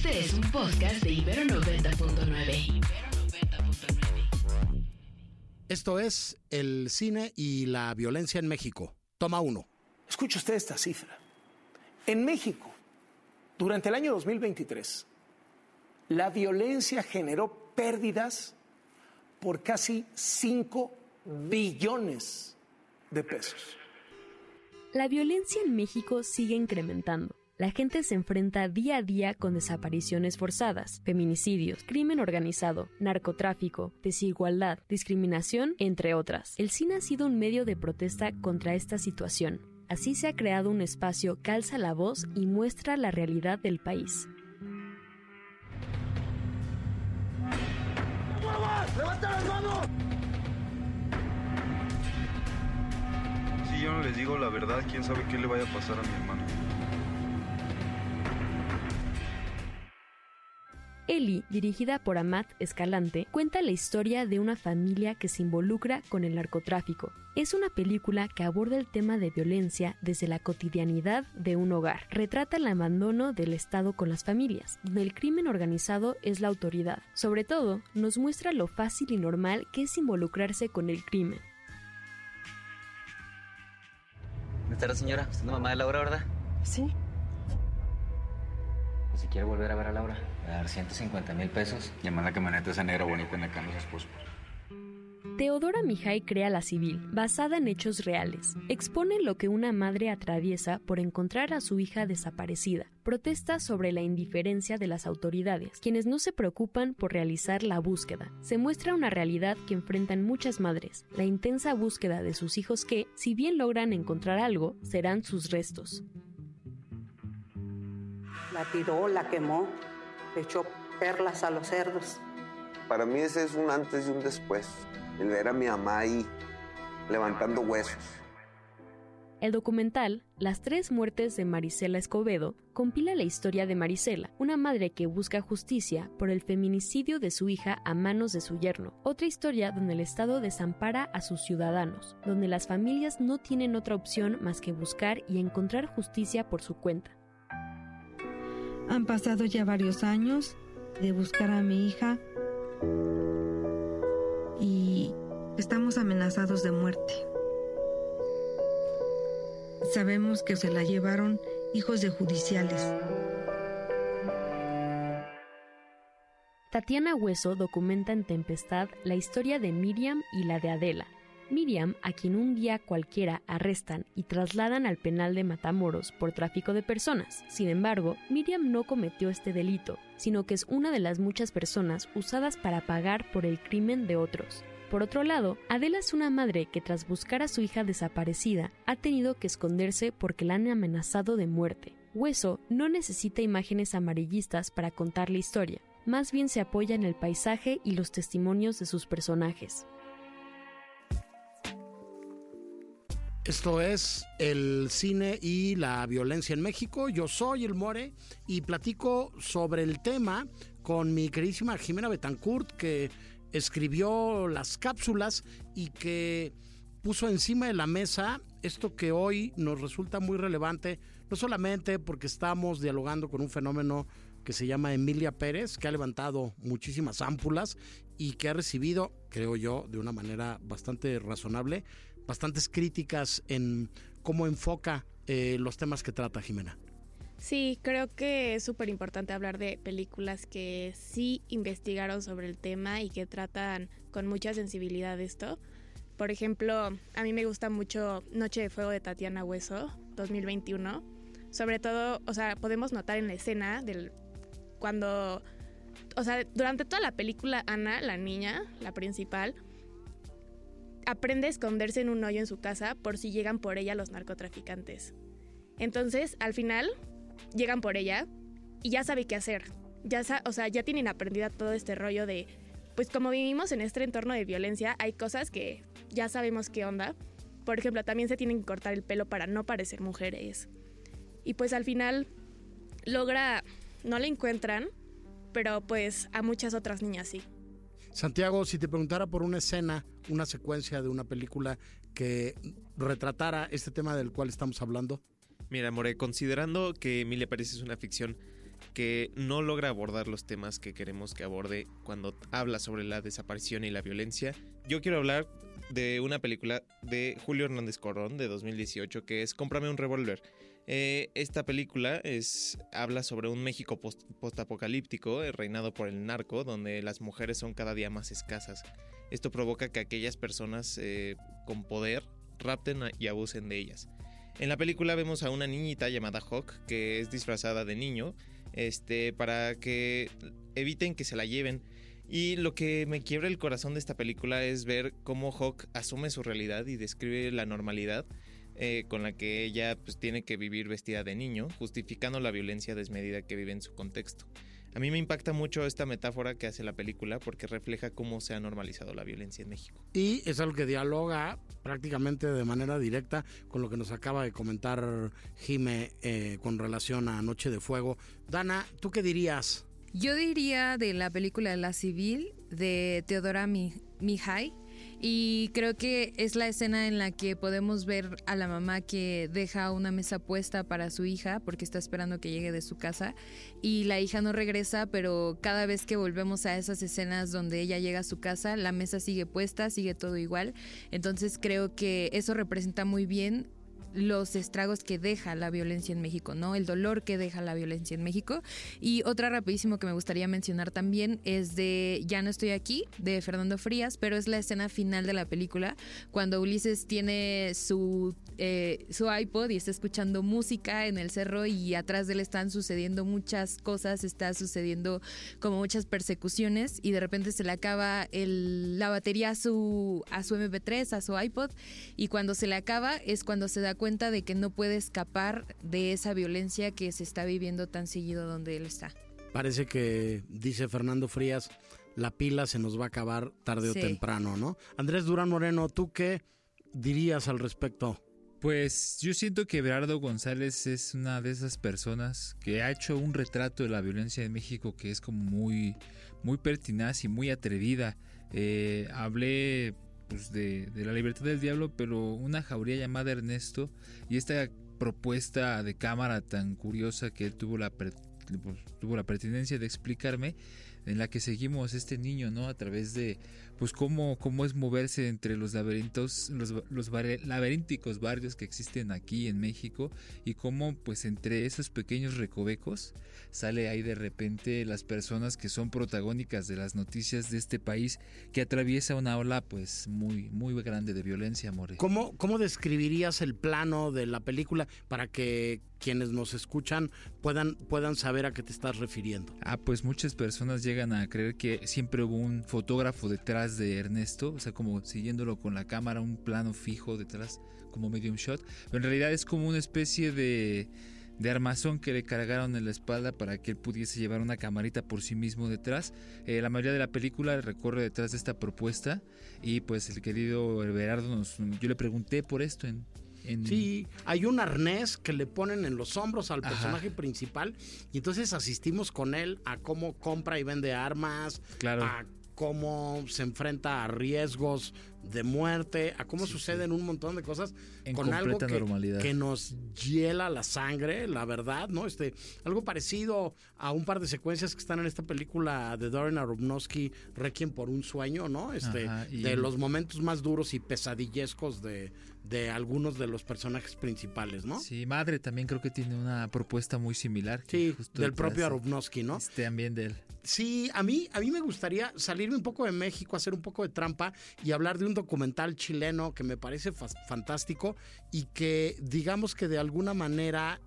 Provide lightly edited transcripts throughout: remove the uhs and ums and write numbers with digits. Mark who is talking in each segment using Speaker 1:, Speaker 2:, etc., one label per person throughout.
Speaker 1: Este es un podcast de Ibero 90.9.
Speaker 2: Esto es el cine y la violencia en México. Toma 1.
Speaker 3: Escuche usted esta cifra. En México, durante el año 2023, la violencia generó pérdidas por casi 5 billones de pesos.
Speaker 4: La violencia en México sigue incrementando. La gente se enfrenta día a día con desapariciones forzadas, feminicidios, crimen organizado, narcotráfico, desigualdad, discriminación, entre otras. El cine ha sido un medio de protesta contra esta situación. Así se ha creado un espacio que alza la voz y muestra la realidad del país.
Speaker 5: ¡Levanta las manos!
Speaker 6: Si yo no les digo la verdad, quién sabe qué le vaya a pasar a mi hermano.
Speaker 4: Eli, dirigida por Amat Escalante, cuenta la historia de una familia que se involucra con el narcotráfico. Es una película que aborda el tema de violencia desde la cotidianidad de un hogar. Retrata el abandono del Estado con las familias, donde el crimen organizado es la autoridad. Sobre todo, nos muestra lo fácil y normal que es involucrarse con el crimen.
Speaker 7: ¿Dónde está la señora? ¿Usted es la mamá de Laura, verdad?
Speaker 8: Sí.
Speaker 7: Pues si quiere volver a ver a Laura, le va a dar 150,000 pesos.
Speaker 6: Y además la camioneta esa negra bonita en la que andan los esposos.
Speaker 4: Teodora Mijay crea La Civil, basada en hechos reales. Expone lo que una madre atraviesa por encontrar a su hija desaparecida. Protesta sobre la indiferencia de las autoridades, quienes no se preocupan por realizar la búsqueda. Se muestra una realidad que enfrentan muchas madres, la intensa búsqueda de sus hijos que, si bien logran encontrar algo, serán sus restos.
Speaker 8: La tiró, la quemó, le echó perlas a los cerdos.
Speaker 9: Para mí ese es un antes y un después. El ver a mi mamá ahí levantando huesos.
Speaker 4: El documental Las 3 muertes de Marisela Escobedo compila la historia de Marisela, una madre que busca justicia por el feminicidio de su hija a manos de su yerno. Otra historia donde el Estado desampara a sus ciudadanos, donde las familias no tienen otra opción más que buscar y encontrar justicia por su cuenta.
Speaker 10: Han pasado ya varios años de buscar a mi hija y estamos amenazados de muerte. Sabemos que se la llevaron hijos de judiciales.
Speaker 4: Tatiana Hueso documenta en Tempestad la historia de Miriam y la de Adela. Miriam, a quien un día cualquiera arrestan y trasladan al penal de Matamoros por tráfico de personas. Sin embargo, Miriam no cometió este delito, sino que es una de las muchas personas usadas para pagar por el crimen de otros. Por otro lado, Adela es una madre que tras buscar a su hija desaparecida, ha tenido que esconderse porque la han amenazado de muerte. Hueso no necesita imágenes amarillistas para contar la historia, más bien se apoya en el paisaje y los testimonios de sus personajes.
Speaker 2: Esto es el cine y la violencia en México. Yo soy el More y platico sobre el tema con mi queridísima Jimena Betancourt, que escribió las cápsulas y que puso encima de la mesa esto que hoy nos resulta muy relevante, no solamente porque estamos dialogando con un fenómeno que se llama Emilia Pérez, que ha levantado muchísimas ámpulas y que ha recibido, creo yo, de una manera bastante razonable, bastantes críticas en cómo enfoca los temas que trata Jimena.
Speaker 11: Sí, creo que es súper importante hablar de películas que sí investigaron sobre el tema y que tratan con mucha sensibilidad esto. Por ejemplo, a mí me gusta mucho Noche de Fuego de Tatiana Hueso, 2021. Sobre todo, o sea, podemos notar en la escena cuando, o sea, durante toda la película, Ana, la niña, la principal, aprende a esconderse en un hoyo en su casa por si llegan por ella los narcotraficantes. Entonces, al final, llegan por ella y ya sabe qué hacer. Ya tienen aprendida todo este rollo de, pues como vivimos en este entorno de violencia, hay cosas que ya sabemos qué onda. Por ejemplo, también se tienen que cortar el pelo para no parecer mujeres. Y pues al final no la encuentran, pero pues a muchas otras niñas sí.
Speaker 2: Santiago, si te preguntara por una escena, una secuencia de una película que retratara este tema del cual estamos hablando.
Speaker 12: Mira, More, considerando que Emilia Pérez es una ficción que no logra abordar los temas que queremos que aborde cuando habla sobre la desaparición y la violencia. Yo quiero hablar de una película de Julio Hernández Corrón de 2018 que es Cómprame un revólver. Esta película habla sobre un México postapocalíptico reinado por el narco, donde las mujeres son cada día más escasas. Esto provoca que aquellas personas con poder rapten y abusen de ellas. En la película vemos a una niñita llamada Hawk que es disfrazada de niño para que eviten que se la lleven. Y lo que me quiebra el corazón de esta película es ver cómo Hawk asume su realidad y describe la normalidad con la que ella pues, tiene que vivir vestida de niño, justificando la violencia desmedida que vive en su contexto. A mí me impacta mucho esta metáfora que hace la película porque refleja cómo se ha normalizado la violencia en México.
Speaker 2: Y es algo que dialoga prácticamente de manera directa con lo que nos acaba de comentar Jime con relación a Noche de Fuego. Dana, ¿tú qué dirías?
Speaker 13: Yo diría de la película La Civil de Teodora Mihai. Y creo que es la escena en la que podemos ver a la mamá que deja una mesa puesta para su hija porque está esperando que llegue de su casa y la hija no regresa, pero cada vez que volvemos a esas escenas donde ella llega a su casa, la mesa sigue puesta, sigue todo igual. Entonces creo que eso representa muy bien los estragos que deja la violencia en México, ¿no? El dolor que deja la violencia en México. Y otra rapidísimo que me gustaría mencionar también es de Ya no estoy aquí, de Fernando Frías, pero es la escena final de la película, cuando Ulises tiene su iPod y está escuchando música en el cerro y atrás de él están sucediendo muchas cosas, está sucediendo como muchas persecuciones y de repente se le acaba la batería a su MP3, a su iPod, y cuando se le acaba es cuando se da cuenta de que no puede escapar de esa violencia que se está viviendo tan seguido donde él está.
Speaker 2: Parece que, dice Fernando Frías, la pila se nos va a acabar tarde o temprano, ¿no? Andrés Durán Moreno, ¿tú qué dirías al respecto?
Speaker 14: Pues yo siento que Everardo González es una de esas personas que ha hecho un retrato de la violencia en México que es como muy, muy pertinaz y muy atrevida. Hablé pues de La Libertad del Diablo, pero Una jauría llamada Ernesto y esta propuesta de cámara tan curiosa que él tuvo la pertinencia de explicarme, en la que seguimos este niño, ¿no? A través de pues cómo es moverse entre los laberintos, los laberínticos barrios que existen aquí en México y cómo pues entre esos pequeños recovecos sale ahí de repente las personas que son protagónicas de las noticias de este país que atraviesa una ola pues muy, muy grande de violencia, More.
Speaker 2: ¿Cómo describirías el plano de la película para que quienes nos escuchan puedan saber a qué te estás refiriendo?
Speaker 14: Pues muchas personas llegan a creer que siempre hubo un fotógrafo detrás de Ernesto, o sea, como siguiéndolo con la cámara, un plano fijo detrás, como medium shot, pero en realidad es como una especie de armazón que le cargaron en la espalda para que él pudiese llevar una camarita por sí mismo detrás. La mayoría de la película recorre detrás de esta propuesta y pues el querido Everardo yo le pregunté por esto
Speaker 2: Sí, hay un arnés que le ponen en los hombros al personaje principal y entonces asistimos con él a cómo compra y vende armas, a cómo se enfrenta a riesgos de muerte, a cómo suceden un montón de cosas con algo que nos hiela la sangre, la verdad, ¿no? Algo parecido a un par de secuencias que están en esta película de Darren Aronofsky, Requiem por un sueño, ¿no? De los momentos más duros y pesadillescos de algunos de los personajes principales, ¿no?
Speaker 14: Sí, Madre también creo que tiene una propuesta muy similar.
Speaker 2: Sí, del propio Aronofsky, ¿no?
Speaker 14: También de él.
Speaker 2: Sí, a mí me gustaría salirme un poco de México, hacer un poco de trampa y hablar de un documental chileno que me parece fantástico y que digamos que de alguna manera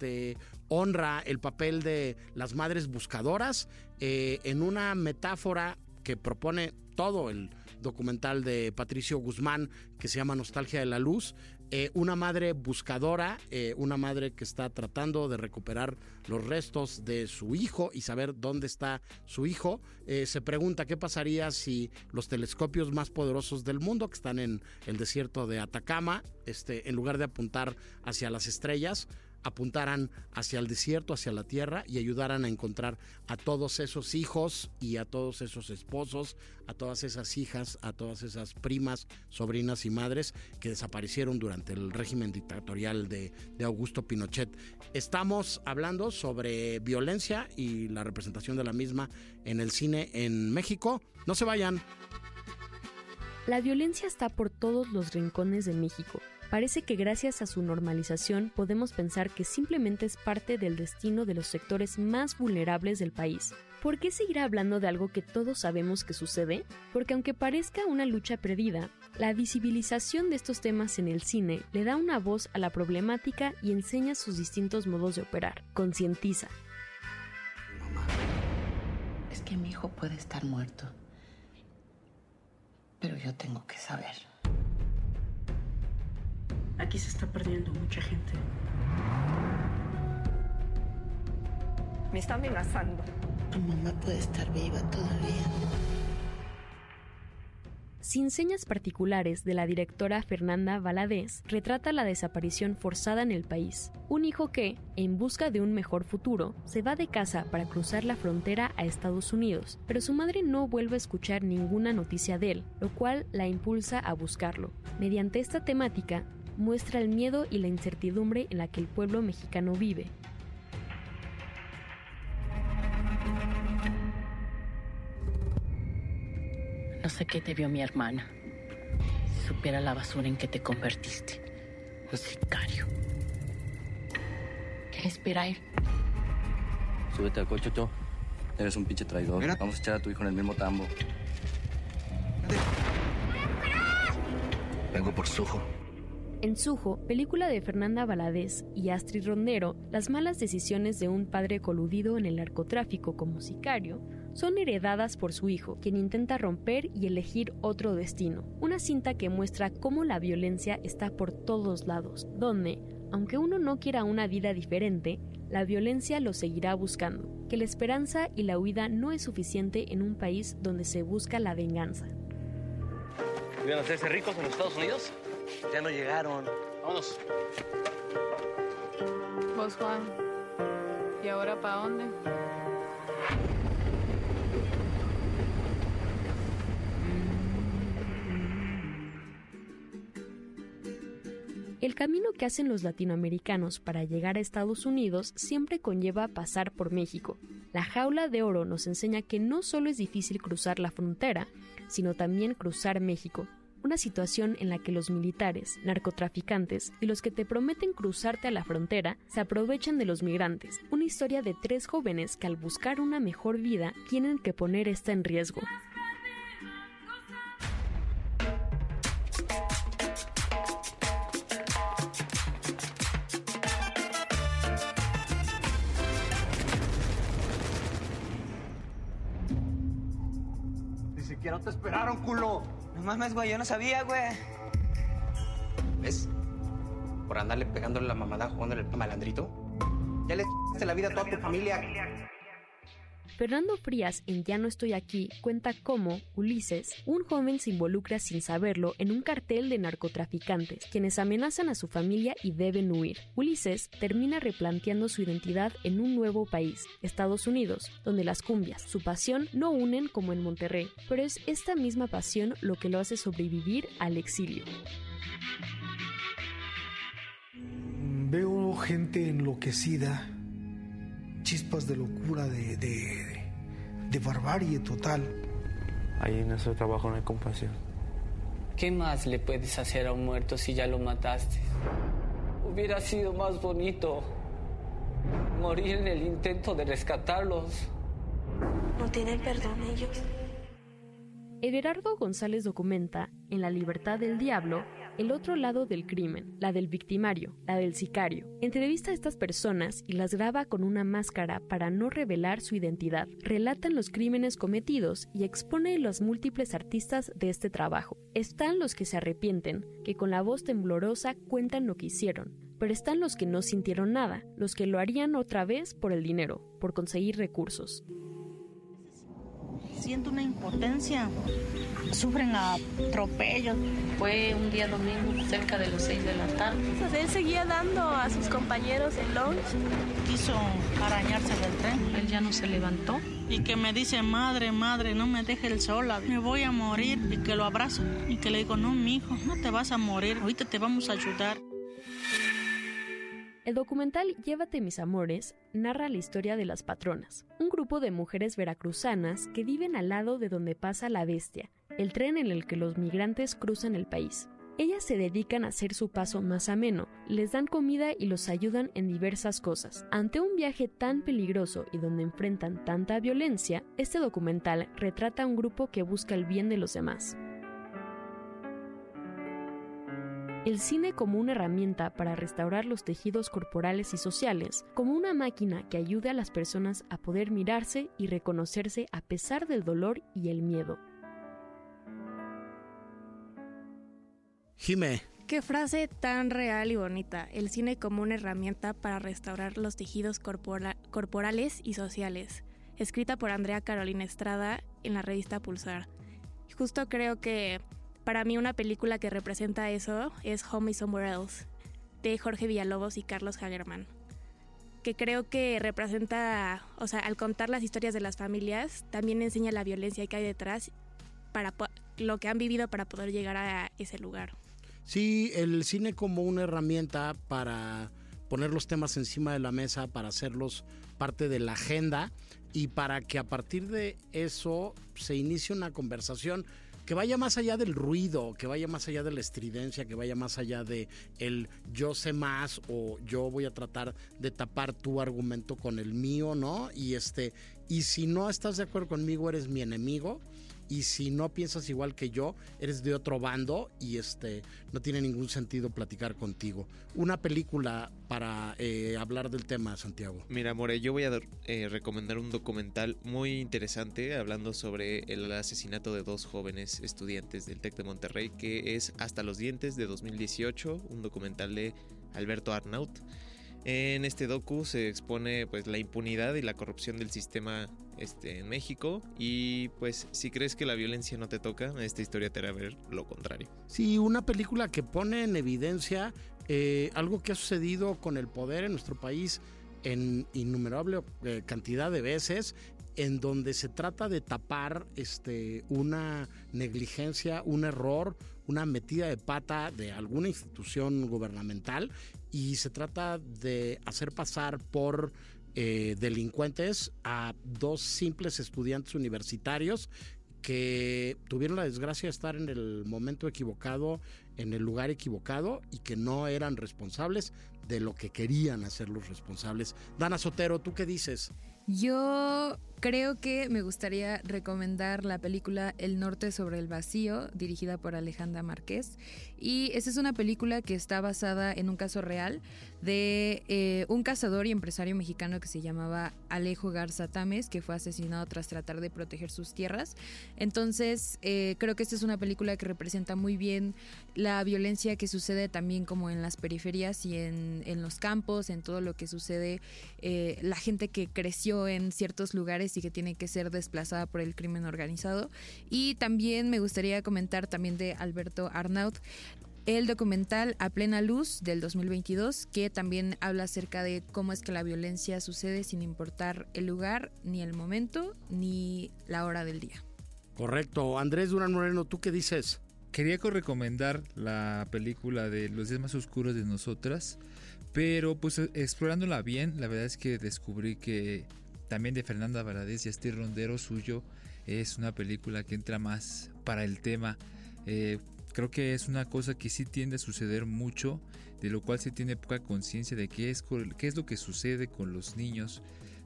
Speaker 2: honra el papel de las madres buscadoras en una metáfora que propone todo el documental de Patricio Guzmán que se llama Nostalgia de la Luz. Una madre buscadora, una madre que está tratando de recuperar los restos de su hijo y saber dónde está su hijo. Se pregunta qué pasaría si los telescopios más poderosos del mundo, que están en el desierto de Atacama, en lugar de apuntar hacia las estrellas, apuntaran hacia el desierto, hacia la tierra y ayudaran a encontrar a todos esos hijos y a todos esos esposos, a todas esas hijas, a todas esas primas, sobrinas y madres que desaparecieron durante el régimen dictatorial de Augusto Pinochet. Estamos hablando sobre violencia y la representación de la misma en el cine en México. No se vayan.
Speaker 4: La violencia está por todos los rincones de México. Parece que gracias a su normalización podemos pensar que simplemente es parte del destino de los sectores más vulnerables del país. ¿Por qué seguir hablando de algo que todos sabemos que sucede? Porque aunque parezca una lucha perdida, la visibilización de estos temas en el cine le da una voz a la problemática y enseña sus distintos modos de operar. Concientiza.
Speaker 15: Mamá, es que mi hijo puede estar muerto, pero yo tengo que saber.
Speaker 16: Aquí se está perdiendo mucha gente.
Speaker 15: Me está amenazando. Tu mamá puede estar viva todavía.
Speaker 4: Sin señas particulares de la directora Fernanda Valadez, retrata la desaparición forzada en el país. Un hijo que, en busca de un mejor futuro, se va de casa para cruzar la frontera a Estados Unidos, pero su madre no vuelve a escuchar ninguna noticia de él, lo cual la impulsa a buscarlo. Mediante esta temática, muestra el miedo y la incertidumbre en la que el pueblo mexicano vive.
Speaker 15: No sé qué te vio mi hermana. Si supiera la basura en que te convertiste. Un sicario. ¿Qué espera él?
Speaker 17: Súbete al coche, Cho. Eres un pinche traidor. Mira. Vamos a echar a tu hijo en el mismo tambo. Vengo por Sujo.
Speaker 4: En Sujo, película de Fernanda Valadez y Astrid Rondero, las malas decisiones de un padre coludido en el narcotráfico como sicario son heredadas por su hijo, quien intenta romper y elegir otro destino. Una cinta que muestra cómo la violencia está por todos lados, donde, aunque uno no quiera una vida diferente, la violencia lo seguirá buscando, que la esperanza y la huida no es suficiente en un país donde se busca la venganza.
Speaker 18: ¿Iban a hacerse ricos en los Estados Unidos? Ya no llegaron. Vámonos.
Speaker 19: Vos, Juan, ¿y ahora para dónde?
Speaker 4: El camino que hacen los latinoamericanos para llegar a Estados Unidos siempre conlleva pasar por México. La Jaula de Oro nos enseña que no solo es difícil cruzar la frontera, sino también cruzar México. Una situación en la que los militares, narcotraficantes y los que te prometen cruzarte a la frontera se aprovechan de los migrantes. Una historia de 3 jóvenes que al buscar una mejor vida tienen que poner esta en riesgo.
Speaker 5: Ni siquiera te esperaron, culo.
Speaker 20: No mames, güey, yo no sabía, güey.
Speaker 21: ¿Ves? Por andarle pegándole la mamada jugándole el malandrito. Ya le c***aste la vida a toda tu familia.
Speaker 4: Fernando Frías, en Ya no estoy aquí, cuenta cómo Ulises, un joven, se involucra sin saberlo en un cartel de narcotraficantes, quienes amenazan a su familia y deben huir. Ulises termina replanteando su identidad en un nuevo país, Estados Unidos, donde las cumbias, su pasión, no unen como en Monterrey, pero es esta misma pasión lo que lo hace sobrevivir al exilio.
Speaker 22: Veo gente enloquecida, chispas de locura, de barbarie total.
Speaker 23: Ahí en nuestro trabajo no hay compasión.
Speaker 20: ¿Qué más le puedes hacer a un muerto si ya lo mataste? Hubiera sido más bonito morir en el intento de rescatarlos.
Speaker 24: ¿No tienen perdón ellos?
Speaker 4: Everardo González documenta, en La libertad del diablo, el otro lado del crimen, la del victimario, la del sicario. Entrevista a estas personas y las graba con una máscara para no revelar su identidad. Relatan los crímenes cometidos y expone los múltiples artistas de este trabajo. Están los que se arrepienten, que con la voz temblorosa cuentan lo que hicieron, pero están los que no sintieron nada, los que lo harían otra vez por el dinero, por conseguir recursos.
Speaker 1: siento una impotencia. Sufren atropellos.
Speaker 15: Fue un día domingo, cerca de las 6 de la tarde.
Speaker 24: Entonces, él seguía dando a sus compañeros el lunch.
Speaker 1: Quiso arañarse del tren.
Speaker 15: Él ya no se levantó.
Speaker 1: Y que me dice, madre, no me dejes sola, me voy a morir. Y que lo abrazo y que le digo, no, mijo, no te vas a morir, ahorita te vamos a ayudar.
Speaker 4: El documental Llévate mis amores narra la historia de las patronas, un grupo de mujeres veracruzanas que viven al lado de donde pasa la Bestia, el tren en el que los migrantes cruzan el país. Ellas se dedican a hacer su paso más ameno, les dan comida y los ayudan en diversas cosas. Ante un viaje tan peligroso y donde enfrentan tanta violencia, este documental retrata a un grupo que busca el bien de los demás. El cine como una herramienta para restaurar los tejidos corporales y sociales, como una máquina que ayude a las personas a poder mirarse y reconocerse a pesar del dolor y el miedo.
Speaker 2: Jimé.
Speaker 11: Qué frase tan real y bonita. El cine como una herramienta para restaurar los tejidos corporales y sociales. Escrita por Andrea Carolina Estrada en la revista Pulsar. Justo creo que para mí una película que representa eso es Home is Somewhere Else, de Jorge Villalobos y Carlos Hagerman, que creo que representa, o sea, al contar las historias de las familias, también enseña la violencia que hay detrás para lo que han vivido para poder llegar a ese lugar.
Speaker 2: Sí, el cine como una herramienta para poner los temas encima de la mesa, para hacerlos parte de la agenda y para que a partir de eso se inicie una conversación que vaya más allá del ruido, que vaya más allá de la estridencia, que vaya más allá de el yo sé más o yo voy a tratar de tapar tu argumento con el mío, ¿no? Y si no estás de acuerdo conmigo, eres mi enemigo. Y si no piensas igual que yo, eres de otro bando y no tiene ningún sentido platicar contigo. Una película para hablar del tema, Santiago.
Speaker 12: Mira, More, yo voy a recomendar un documental muy interesante hablando sobre el asesinato de 2 jóvenes estudiantes del TEC de Monterrey, que es Hasta los dientes, de 2018, un documental de Alberto Arnaut. En este docu se expone pues la impunidad y la corrupción del sistema en México, y pues si crees que la violencia no te toca, esta historia te hará ver lo contrario.
Speaker 2: Sí, una película que pone en evidencia algo que ha sucedido con el poder en nuestro país en innumerable cantidad de veces, en donde se trata de tapar una negligencia, un error, una metida de pata de alguna institución gubernamental, y se trata de hacer pasar por delincuentes a 2 simples estudiantes universitarios que tuvieron la desgracia de estar en el momento equivocado, en el lugar equivocado, y que no eran responsables de lo que querían hacer los responsables. Dana Sotero, ¿tú qué dices?
Speaker 13: Yo creo que me gustaría recomendar la película El Norte sobre el Vacío, dirigida por Alejandra Márquez. Y esta es una película que está basada en un caso real de un cazador y empresario mexicano que se llamaba Alejo Garza Tames, que fue asesinado tras tratar de proteger sus tierras. Entonces, creo que esta es una película que representa muy bien la violencia que sucede también como en las periferias y en los campos, en todo lo que sucede, la gente que creció en ciertos lugares y que tiene que ser desplazada por el crimen organizado. Y también me gustaría comentar también de Alberto Arnaut el documental A Plena Luz del 2022, que también habla acerca de cómo es que la violencia sucede sin importar el lugar, ni el momento, ni la hora del día.
Speaker 2: Correcto. Andrés Durán Moreno, ¿tú qué dices?
Speaker 14: Quería recomendar la película de Los días más oscuros de nosotras, pero pues explorándola bien, la verdad es que descubrí que también de Fernanda Valadez y Astrid Rondero Suyo es una película que entra más para el tema. Creo que es una cosa que sí tiende a suceder mucho, de lo cual se tiene poca conciencia de qué es lo que sucede con los niños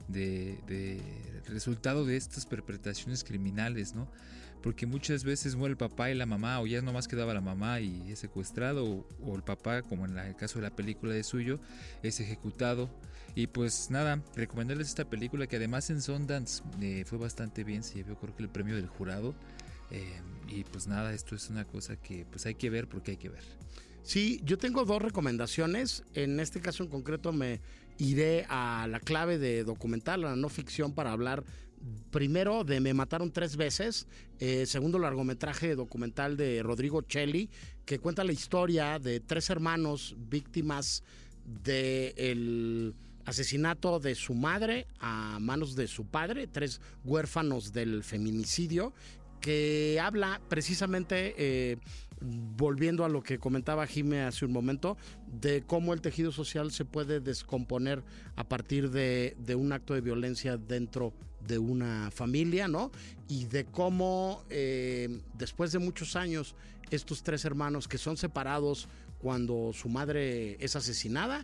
Speaker 14: de resultado de estas perpetraciones criminales, ¿no? Porque muchas veces muere el papá y la mamá, o ya nomás quedaba la mamá y es secuestrado, o el papá, como en el caso de la película de Suyo, es ejecutado. Y pues nada, recomendarles esta película que además en Sundance fue bastante bien, se llevó creo que el premio del jurado. Y pues nada, esto es una cosa que pues hay que ver porque hay que ver.
Speaker 2: Sí, yo tengo 2 recomendaciones. En este caso en concreto me iré a la clave de documental, a la no ficción, para hablar Primero, de Me mataron 3 veces. Segundo, largometraje documental de Rodrigo Celli, que cuenta la historia de 3 hermanos víctimas del asesinato de su madre a manos de su padre, 3 huérfanos del feminicidio, que habla precisamente, volviendo a lo que comentaba Jime hace un momento, de cómo el tejido social se puede descomponer a partir de un acto de violencia dentro de una familia, ¿no? Y de cómo después de muchos años estos 3 hermanos que son separados cuando su madre es asesinada,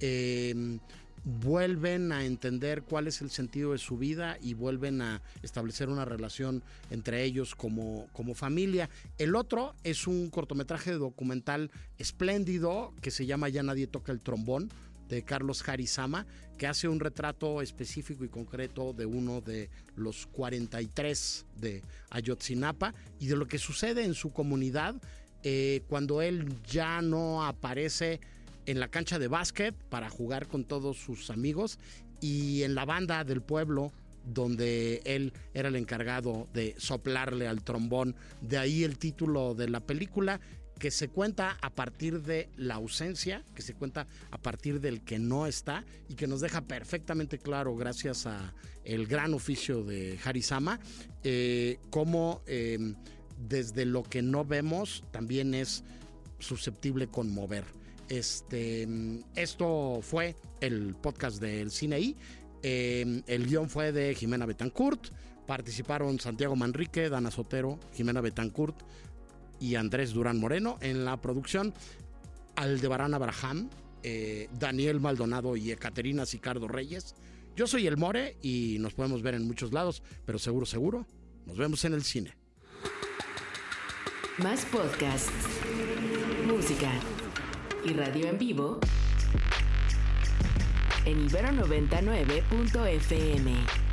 Speaker 2: vuelven a entender cuál es el sentido de su vida y vuelven a establecer una relación entre ellos como familia. El otro es un cortometraje documental espléndido que se llama Ya nadie toca el trombón, de Carlos Harizama, que hace un retrato específico y concreto de uno de los 43 de Ayotzinapa y de lo que sucede en su comunidad cuando él ya no aparece en la cancha de básquet para jugar con todos sus amigos y en la banda del pueblo donde él era el encargado de soplarle al trombón. De ahí el título de la película, que se cuenta a partir de la ausencia, que se cuenta a partir del que no está y que nos deja perfectamente claro, gracias a el gran oficio de Harizama, cómo desde lo que no vemos también es susceptible conmover. Esto fue el podcast del Cine I. El guión fue de Jimena Betancourt. Participaron Santiago Manrique, Dana Sotero, Jimena Betancourt y Andrés Durán Moreno. En la producción, Aldebarán Abraham, Daniel Maldonado y Ekaterina Sicardo Reyes. Yo soy el More y nos podemos ver en muchos lados, pero seguro, nos vemos en el cine.
Speaker 3: Más podcasts, música y radio en vivo en Ibero 99.fm.